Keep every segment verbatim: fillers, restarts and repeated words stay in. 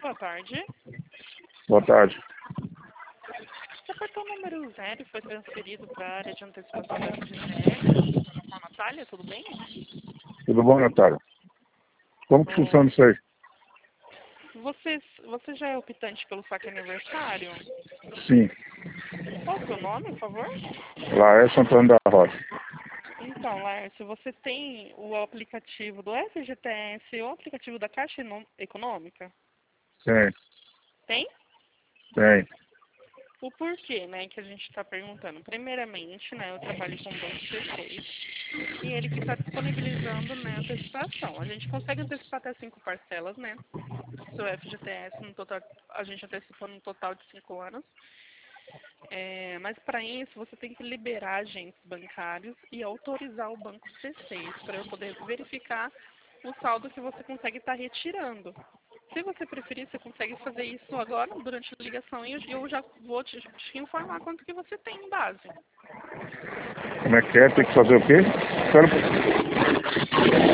Boa tarde. Boa tarde. Você apertou o número zero e foi transferido para a área de antecipação da F G T S. Com a Natália, tudo bem? Tudo bom, Natália? Como que Oh. funciona isso aí? Você, você já é optante pelo saque aniversário? Sim. Qual o seu nome, por favor? Lá é Santana da Rocha. Então, Lárcio, você tem o aplicativo do F G T S ou o aplicativo da Caixa Econômica? Tem, Tem? tem. O porquê, né, que a gente está perguntando. Primeiramente, né, eu trabalho com o Banco C seis e ele que está disponibilizando, né, antecipação. A gente consegue antecipar até cinco parcelas, né? Seu F G T S, no total, a gente antecipa no total de cinco anos. É, mas para isso, você tem que liberar agentes bancários e autorizar o Banco C seis para eu poder verificar o saldo que você consegue estar retirando. Se você preferir, você consegue fazer isso agora, durante a ligação, e eu já vou te, te informar quanto que você tem em base. Como é que é? Tem que fazer o quê? Espera um pouquinho.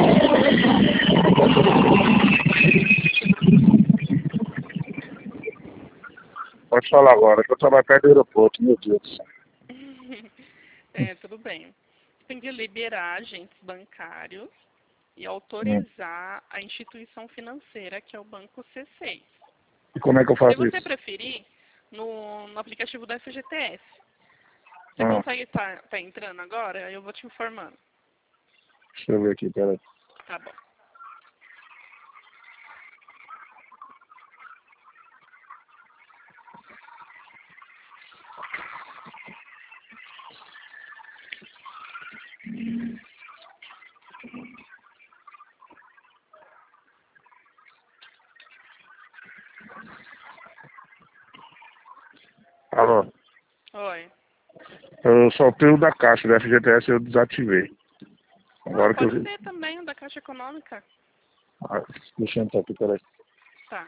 Pode falar agora, que eu trabalho perto do aeroporto, meu Deus do céu. É, tudo bem. Você tem que liberar agentes bancários e Hum. autorizar a instituição financeira, que é o Banco C seis. E como é que eu Se faço você isso? preferir, no, no aplicativo da F G T S. Você Ah, consegue estar tá, tá entrando agora? Eu vou te informando. deixa eu ver aqui, peraí. Tá bom. Alô? Oi. Eu soltei o da caixa, da F G T S eu desativei. Não, Agora que eu pode vi. ser também o da Caixa Econômica. Ah, deixa eu entrar aqui, peraí. Tá.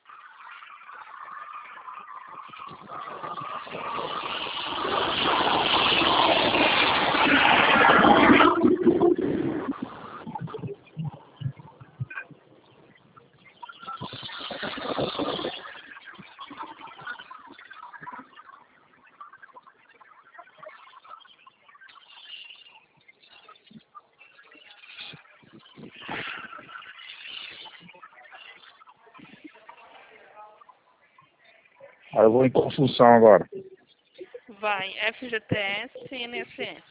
Aí eu vou em construção agora. Vai, F G T S e I N S S.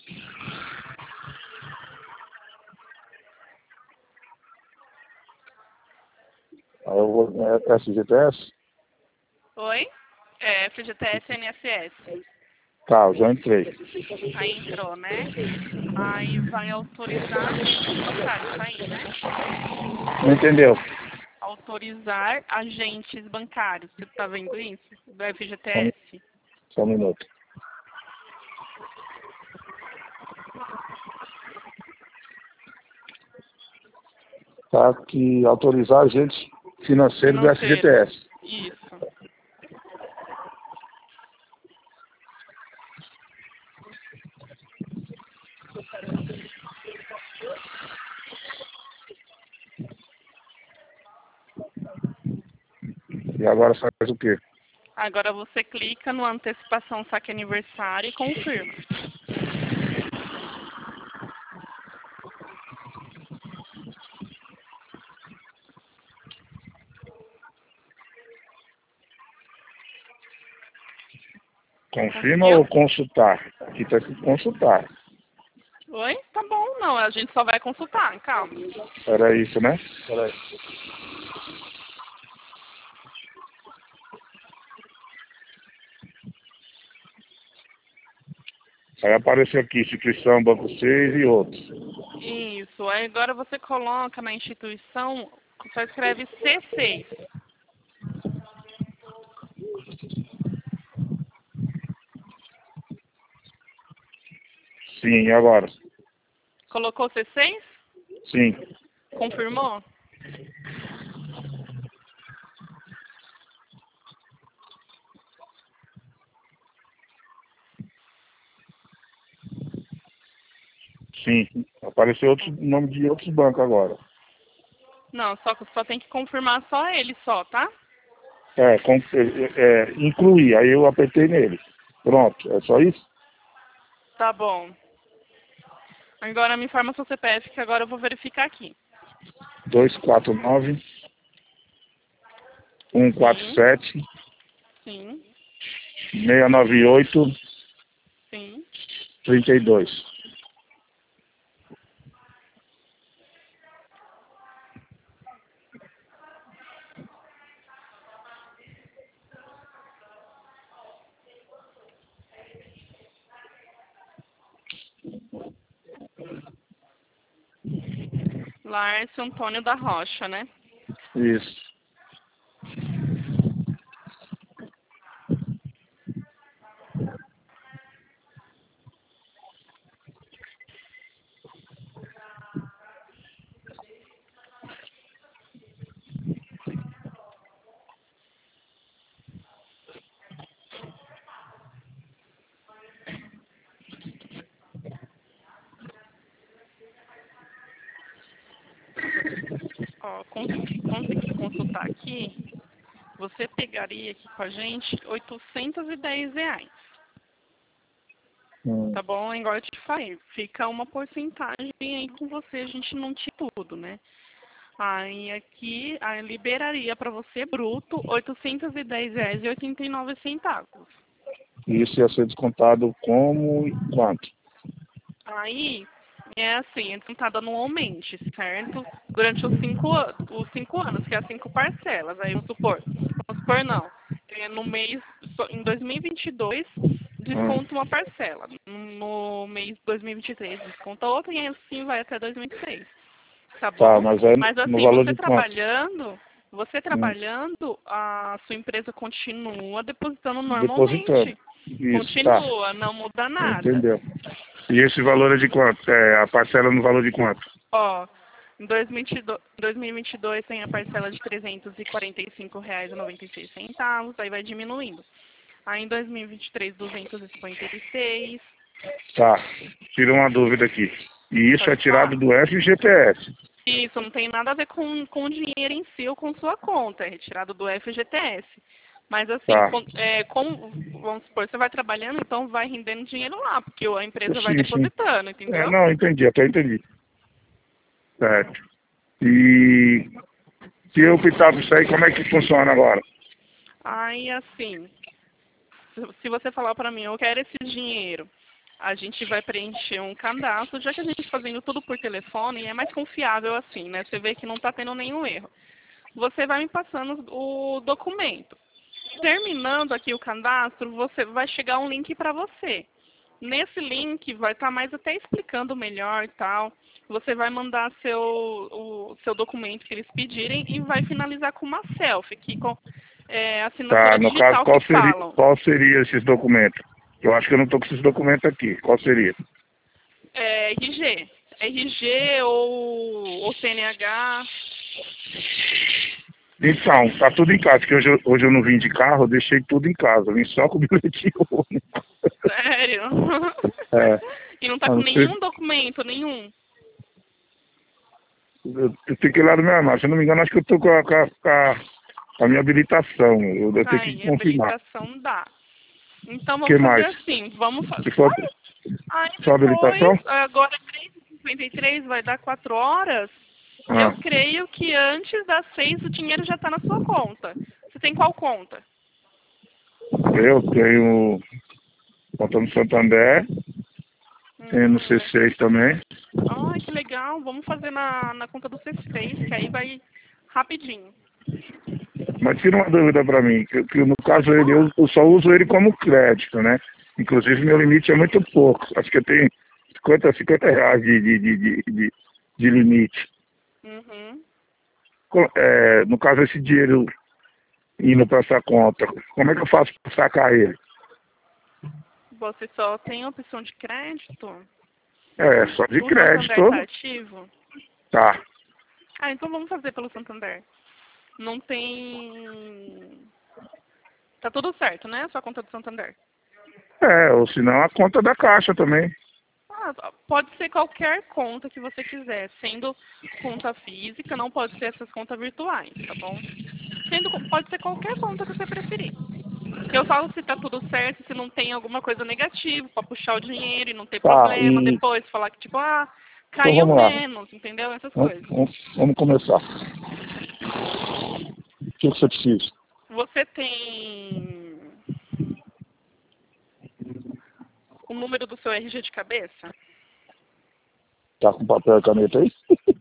Aí eu vou. É F G T S? Oi? É, F G T S e I N S S. Tá, eu já entrei. Aí entrou, né? Aí vai autorizar agentes bancários, tá aí, né? Não entendeu? Autorizar agentes bancários. Você tá vendo isso? Do F G T Só, um- S. só um minuto. Tá aqui, autorizar agentes financeiros do Financeiro. F G T S. Isso. E agora faz o quê? Agora você clica no antecipação saque aniversário e confirma. Confirma Conseguiu? ou consultar? Aqui tá escrito consultar. Oi? Tá bom, não. A gente só vai consultar, calma. Era isso, né? Peraí. Aí apareceu aqui, instituição, Banco seis e outros. Isso. Aí agora você coloca na instituição, só escreve C seis. Sim, e agora? Colocou C seis? Sim. Confirmou? Sim. Apareceu outro nome de outros bancos agora. Não, só, só tem que confirmar só ele só, tá? É, com, é, é, incluir, aí eu apertei nele. Pronto, é só isso? Tá bom. Agora me informa seu C P F que agora eu vou verificar aqui. dois quatro nove, um quatro Sim, sete, sim, seis nove oito, sim. três dois. Lárcio Antônio da Rocha, né? Isso. Ó, consegui, consegui consultar aqui. Você pegaria aqui com a gente oitocentos e dez reais. Hum. Tá bom? Igual eu te falei, fica uma porcentagem aí com você, a gente não tira tudo, né? Aí aqui, aí liberaria para você bruto oitocentos e dez reais e oitenta e nove centavos. Isso ia ser descontado como e quanto? Aí, é assim, é descontado anualmente, certo? Durante os cinco, an- os cinco anos, que é as cinco parcelas. Aí, vamos supor, vamos supor não, é, no mês, só- em dois mil e vinte e dois, Hum. desconta uma parcela. No mês de dois mil e vinte e três, desconta outra e assim vai até dois mil e vinte e seis. Tá Tá, bom? mas é Mas no assim, valor você de quanto? trabalhando, você Hum. trabalhando, a sua empresa continua depositando Depositando. normalmente. Isso, tá. Continua, não muda nada. Entendeu. E esse valor é de quanto? É, a parcela no valor de quanto? Ó, em dois mil e vinte e dois, dois mil e vinte e dois tem a parcela de trezentos e quarenta e cinco reais e noventa e seis centavos, aí vai diminuindo. Aí em dois mil e vinte e três, duzentos e cinquenta e seis, Tá. Tira uma dúvida aqui. E isso é pode tirado falar. do F G T S. Isso não tem nada a ver com, com o dinheiro em si ou com sua conta, é retirado do F G T S. Mas assim, Tá. com, é, como, vamos supor, você vai trabalhando, então vai rendendo dinheiro lá, porque a empresa vai Sim, sim. depositando, É, entendeu? não, entendi, até entendi. Certo. E se eu optar por isso aí, como é que funciona agora? Aí assim, se se você falar para mim, eu quero esse dinheiro, a gente vai preencher um cadastro, já que a gente fazendo tudo por telefone, é mais confiável assim, né? Você vê que não está tendo nenhum erro. Você vai me passando o documento. Terminando aqui o cadastro, você vai chegar um link para você. Nesse link vai estar mais até explicando melhor e tal. Você vai mandar seu, o seu documento que eles pedirem e vai finalizar com uma selfie, que com é, Tá, assinatura no caso, digital que qual seria, falam. qual seria esses documentos? Eu acho que eu não estou com esses documentos aqui. Qual seria? É, R G. R G ou, ou C N H. Então, tá tudo em casa, que hoje, eu- hoje eu não vim de carro, eu deixei tudo em casa, eu vim só com o bilhetinho único. Sério? É, E não tá a com não ser, nenhum documento, nenhum. eu, eu fiquei lá no meu armário, se eu não me engano, acho que eu tô com a, com a, com a- com a minha habilitação, eu, eu tenho que Aí, confirmar. habilitação dá. Então O que vamos fazer mais? assim, vamos fazer. Se for Aí só habilitação? depois, agora três e cinquenta e três vai dar quatro horas. Eu Ah, creio que antes das seis o dinheiro já está na sua conta. Você tem qual conta? eu tenho conta no Santander, tenho no Hum, C seis também. ai, que legal. Vamos fazer na, na conta do C seis, que aí vai rapidinho. Mas tira uma dúvida para mim, que, que no Pode caso ele, eu, falar. eu só uso ele como crédito, né? Inclusive meu limite é muito pouco. Acho que eu tenho cinquenta, cinquenta reais de, de, de, de, de- de limite. Uhum. Co- é, no caso esse dinheiro indo para essa conta, como é que eu faço para sacar ele? Você só tem a opção de crédito? É, só de O Santander crédito, está ativo? tá. Ah, então vamos fazer pelo Santander. Não tem... Tá tudo certo, né? Sua conta do Santander. É, ou senão a conta da caixa também. Ah, pode ser qualquer conta que você quiser, sendo conta física, não pode ser essas contas virtuais, tá bom? Sendo, pode ser qualquer conta que você preferir. Eu falo se tá tudo certo, se não tem alguma coisa negativa para puxar o dinheiro e não ter Tá, problema e depois, falar que tipo, ah, então caiu vamos lá. menos, entendeu? Essas Vamos, coisas. vamos, vamos começar. O que você precisa? Você tem o número do seu R G de cabeça? Tá com papel e caneta aí?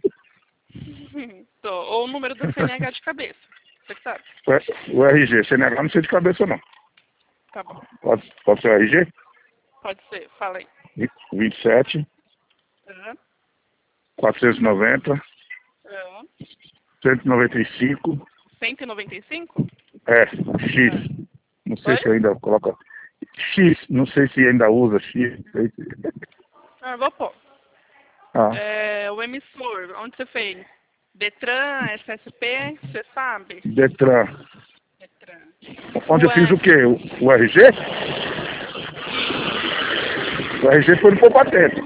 Tô. Ou o número do C N H de cabeça. Você que sabe. O R G, C N H não sei de cabeça não. Tá bom. Pode, pode ser o R G? Pode ser. Fala aí. vinte e sete, Uhum. quatrocentos e noventa, Uhum. cento e noventa e cinco. cento e noventa e cinco? É, X. Uhum. Não sei Oi? se ainda coloca. X, não sei se ainda usa X. não sei se- Ah, vou pôr. Ah, É, o emissor, onde você fez? Detran, S S P, você sabe? Detran. Detran. Onde O eu fiz o F. quê? O, o R G? Isso. O R G foi no Poupadente.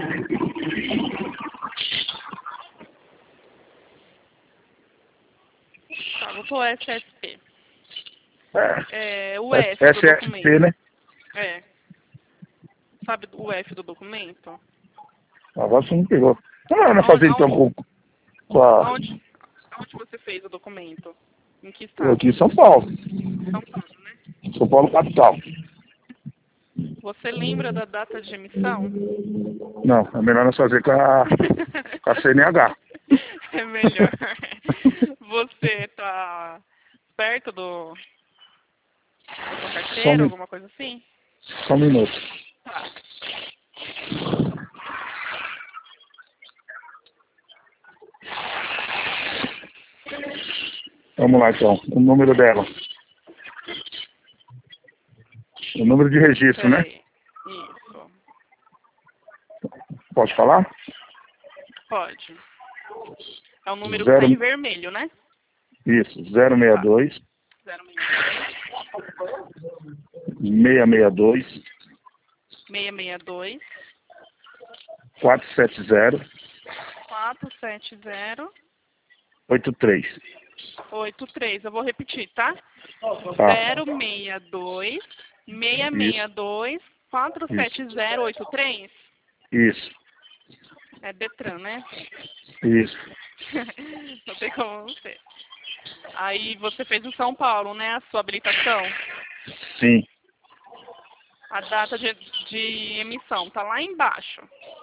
Tá, vou pôr S S P. É. É, o F do S S P, documento. né? É. Sabe o F do documento? Agora você me pegou. Não, não Aonde, fazer então aonde, com, com a. aonde, aonde você fez o documento? Em que Eu aqui estado? em São Paulo. São Paulo, né? São Paulo capital. Você lembra da data de emissão? Não, é melhor nós fazer com a, com a C N H. É melhor. Você tá perto do, da sua Só um, carteira, mi- alguma coisa assim? só um minuto. Tá. Vamos lá então. O número dela. O número de registro, né? Peraí. Isso. Pode falar? Pode. É o número que tá Zero, em vermelho, né? isso, zero seis Tá. dois, zero seis dois, seis seis dois, seis seis dois, quatro sete zero, quatro sete zero, oito três. oito três. Eu vou repetir, tá? Tá. zero seis dois, seis Isso, seis dois, quatro isso, sete zero, oito três. isso, É Detran, né? isso. Não tem como não ser. Aí você fez em São Paulo, né? A sua habilitação. Sim. A data de, de emissão tá lá embaixo.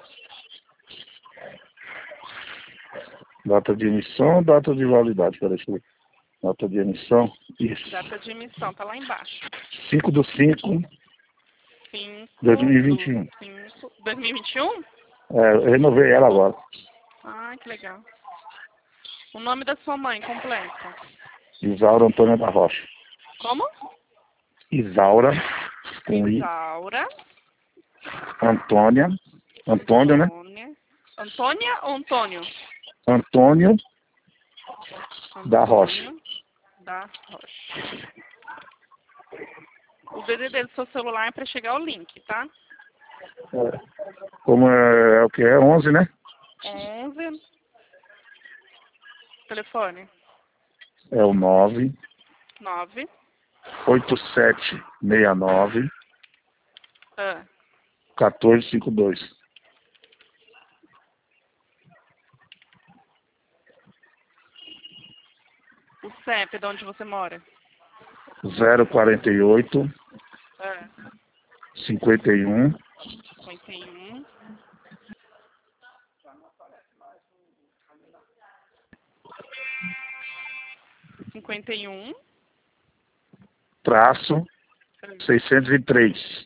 Data de emissão, data de validade. Peraí, deixa eu ver. Data de emissão. Isso. Data de emissão tá lá embaixo. cinco de cinco de dois cinco mil e vinte do e um. cinco. dois mil e vinte e um? É, eu renovei ela agora. Ah, que legal. O nome da sua mãe completo. Isaura Antônia da Rocha. Como? Isaura, com I. Isaura. Antônia. Antônio, né? Antônia. Antônia ou Antônio? Antônio da Rocha. Antônio da Rocha. O D D D do seu celular é para chegar o link, tá? É. Como é, é o que? É onze, né? onze. Telefone. É o nove nove. oito sete seis nove Ah, um quatro cinco dois. o C E P de onde você mora. zero quarenta e oito Ah, cinquenta e um cinquenta e um. cinquenta e um. traço seiscentos e três.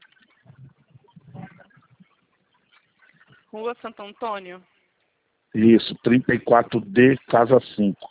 Rua Santo Antônio. Isso, trinta e quatro D, casa cinco.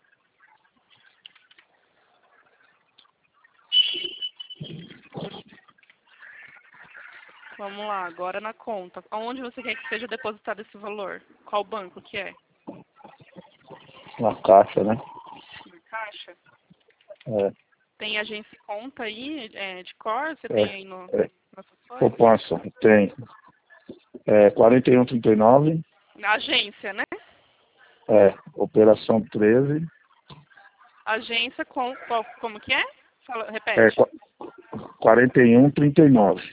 Vamos lá, agora na conta. Onde você quer que seja depositado esse valor? Qual banco que é? Na caixa, né? Na Caixa? É, Tem agência e conta aí, é, de cor? Você é, tem aí no, é. nas suas folhas? Poupança, tem. É quarenta e um trinta e nove. Na agência, né? É, operação treze. Agência com, qual, como que é? Fala, É repete. quarenta e um trinta e nove.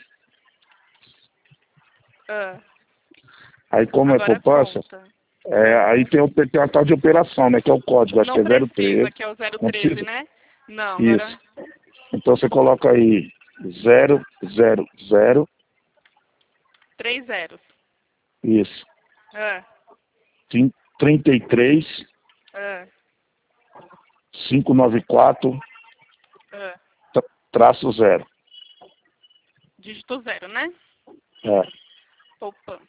Ah, Aí como agora é poupança, conta. é, Ah. aí tem, o, tem uma tal de operação, né? Que é o código, acho que Não é zero precisa, treze. que é o zero Não treze, precisa? né? Não, Isso. agora Então você coloca aí zero zero zero. três zeros. Isso. Ah, trinta e três, ah, quinhentos e noventa e quatro, ah. traço zero. Dígito zero, né? É. Poupança.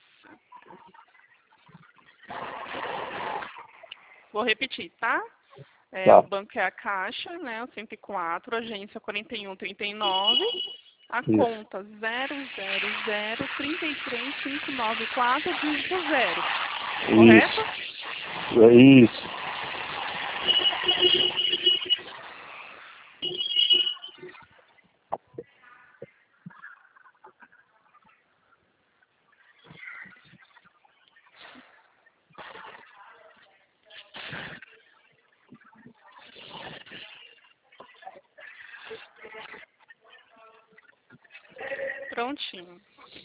Vou repetir, tá? É, Tá. o banco é a Caixa, né? O cento e quatro, agência quarenta e um trinta e nove, a Isso. conta zero zero zero trinta e três quinhentos e noventa e quatro, dígito zero. Correto? Isso. É isso. Prontinho.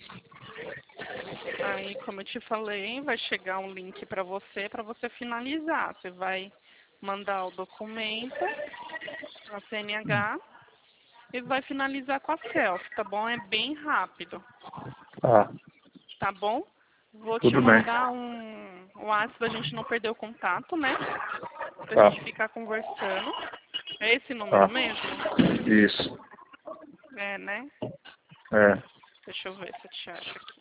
Aí, como eu te falei, vai chegar um link para você, para você finalizar. Você vai mandar o documento, a C N H, e vai finalizar com a selfie, tá bom? É bem rápido, Tá. tá bom? Vou te Tudo bem. mandar um, um WhatsApp pra gente não perder o contato, né? Pra Tá. gente ficar conversando. É esse número Tá. mesmo? Isso. É, né? É. Deixa eu ver se eu te acho aqui.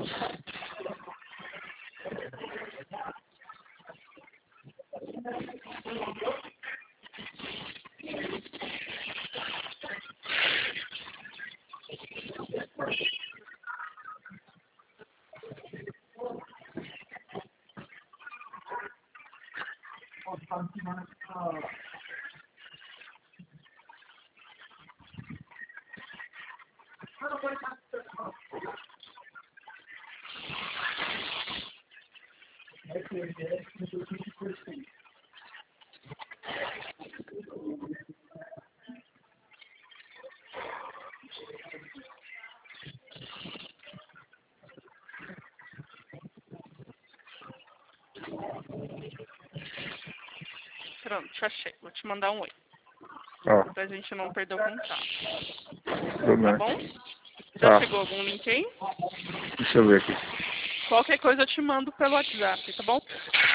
Pronto, te achei. Vou te mandar um oi. Ó. Pra gente não perder o contato. Tudo Tá bem. bom? Já Tá. chegou algum link aí? Deixa eu ver aqui. Qualquer coisa eu te mando pelo WhatsApp, tá bom?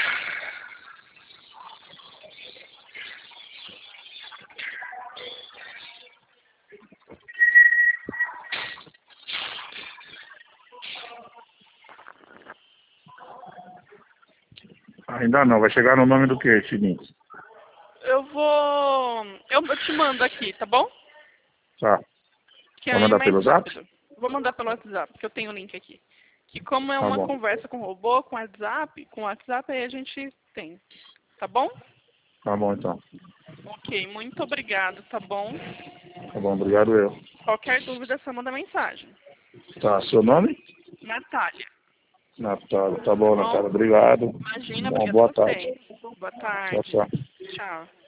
Ainda não. Vai chegar no nome do que esse link? Eu vou... Eu eu te mando aqui, tá bom? Tá. Que Vai aí é mandar mais pelo zap? rápido. Vou mandar pelo WhatsApp, que eu tenho o link aqui. Que como é Tá uma bom. conversa com robô, com WhatsApp, com WhatsApp aí a gente tem. Tá bom? Tá bom, então. Ok, muito obrigado, tá bom? Tá bom. Obrigado eu. Qualquer dúvida, só manda mensagem. Tá. Seu nome? Natália, Natália. Tá tá bom, bom? Natália. Obrigado. Imagina, Uma obrigado a boa tarde. vocês. Boa Tchau, tarde. tchau. Tchau.